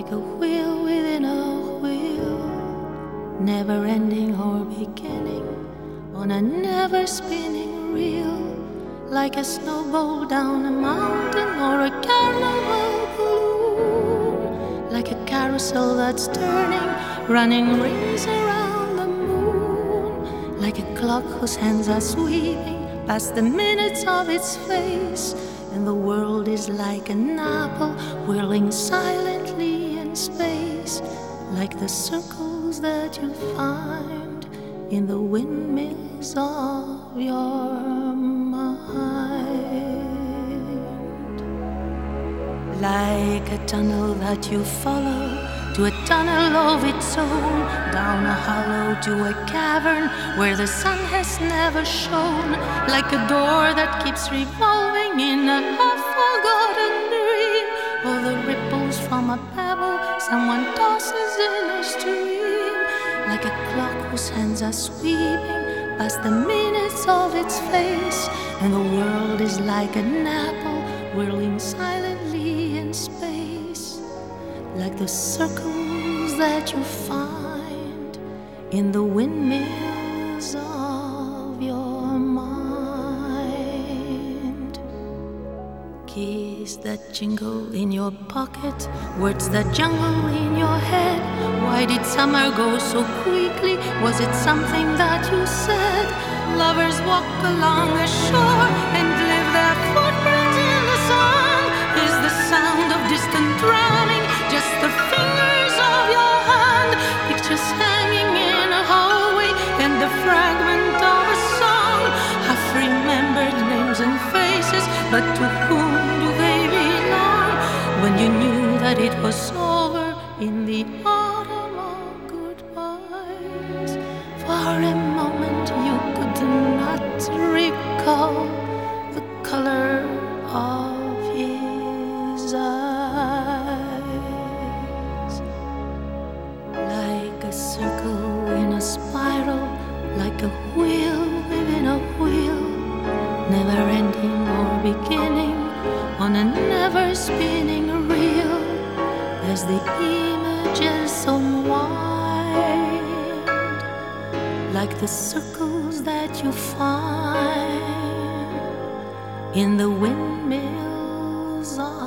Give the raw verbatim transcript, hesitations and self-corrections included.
like a wheel within a wheel, never ending or beginning, on a never spinning reel, like a snowball down a mountain or a carnival balloon, like a carousel that's turning, running rings around the moon, like a clock whose hands are sweeping past the minutes of its face. And the world is like an apple whirling silently in space, like the circles that you find in the windmills of your mind. Like a tunnel that you follow to a tunnel of its own, down a hollow to a cavern where the sun has never shone, like a door that keeps revolving in a half-forgotten dream, or the ripples from a pebble someone tosses in a stream, like a clock whose hands are sweeping past the minutes of its face. And the world is like an apple whirling silently in space, like the circles that you find in the windmills of your mind. Keys that jingle in your pocket, words that jungle in your head. Why did summer go so quickly? Was it something that you said? Lovers walk along a shore and leave their footprints in the sand. Is the sound of distant drumming just the fingers of your hand? Pictures hanging in a hallway and the fragment of a song, half-remembered names and faces, but to whom do they belong? When you knew that it was over in the autumn of goodbyes, for a moment you could not recall the color of his eyes. Like a circle in a spiral, like a wheel within a wheel, never ending or beginning, on a never spinning reel, as the images unwind, like the circles that you find in the windmills of